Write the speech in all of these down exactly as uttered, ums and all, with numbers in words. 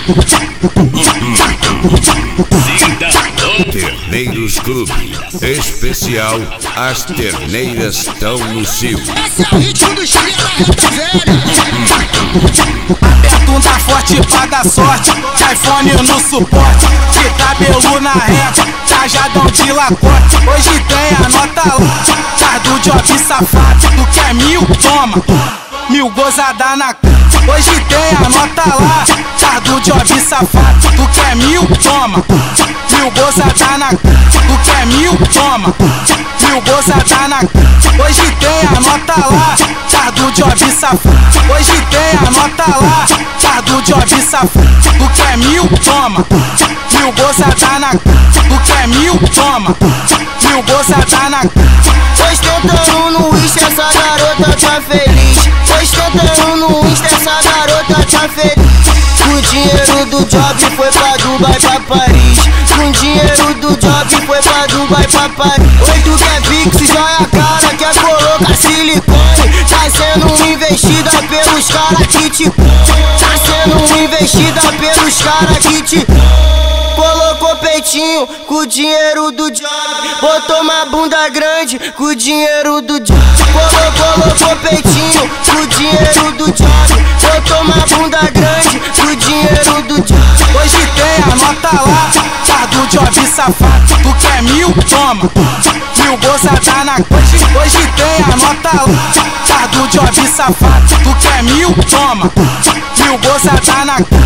Terneiros Clube Especial, as terneiras tão no cio. Esse é o ritmo do estrela rap velha. Aperto um da forte pra dar sorte, de iPhone no suporte, de cabelo na reta, cajadão de lacote. Hoje tem a nota lá, tá do job safado. Tu quer mil? Toma, mil gozada na cara. Hoje tem a nota lá, tá do job safado. Tu quer mil? Toma, mil gozada na cara. Tu quer mil? Toma, mil gozada na cara. Hoje tem a nota lá, tá do job safado. Hoje tem a nota lá, tá do job safado. Tu quer mil? Toma, mil gozada na cara. Tu quer mil? Toma, mil gozada na cara. Ostentando no Insta, essa garota tá feliz. Ostentando no Insta, essa garota tá feliz. O dinheiro do job foi pra Dubai, pra Paris. O dinheiro do job foi pra Dubai, pra Paris. Oi, tu quer pix, joia a cara, quer colocar silicone. Tá sendo investida pelos caras que te... Tá sendo investida pelos caras que te... Colocou peitinho com o dinheiro do job. Botou uma bunda grande com o dinheiro do job. Colocou, colocou peitinho com o dinheiro do job. Botou uma bunda grande com o dinheiro do job. Hoje tem a nota lá, tá do job safado. Tu quer mil? Toma, mil gozada na cara. Hoje, hoje tem a nota lá, tá do job safado. Tu quer mil? Toma, mil gozada na cara.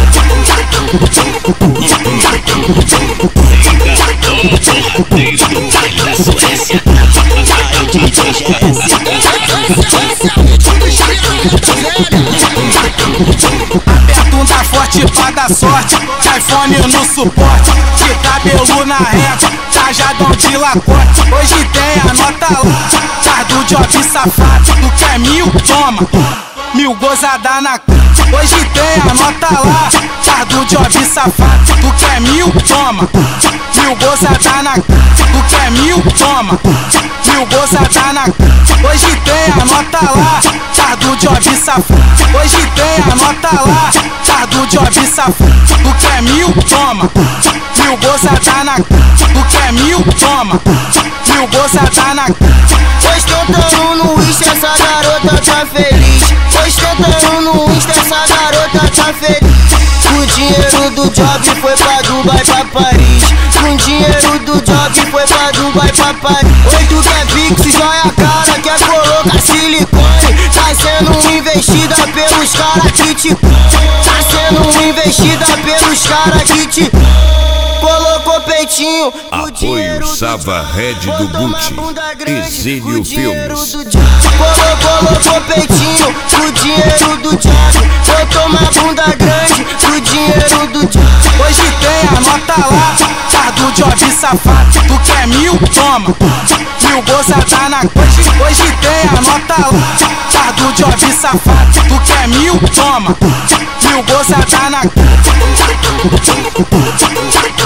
Aperto um da forte pra dar sorte, de iPhone no suporte, de cabelo na reta, cajadão de lacote. Hoje tem a nota lá, tá do job safado. Tu quer mil? Toma, mil gozada na cara. Hoje tem a nota lá, tá do job safado. Tu quer mil? Toma, mil gozada na cara. Tu quer mil? Toma, mil gozada na cara. Hoje tem a nota lá, tá do job safado. Hoje tem a nota lá, tá do job safado. Tu quer mil? Toma, mil gozada na cara. Tu quer mil? Toma, mil gozada na cara. Ostentando no Insta, essa garota tá feliz. Ostentando no Insta, essa garota tá feliz. O dinheiro do job foi pra Dubai, pra Paris. O dinheiro do job foi pra Dubai, pra Paris. Oi, tu quer pix, joia a cara, quer colocar silicone. Tá sendo investida pelos caras que te... Tá sendo investida pelos caras que te... Colocou peitinho com o dinheiro Apoio Sava Red do Gucci, Exílio Filmes. Colocou, colocou peitinho com o dinheiro do job. Botou uma bunda grande com o dinheiro do job. Hoje tem a nota lá, tá do job safado. Tu quer mil? Toma, mil gozada na cara. Hoje, hoje tem a nota lá, tá do job safado. Tu quer mil? Toma, mil gozada na cara.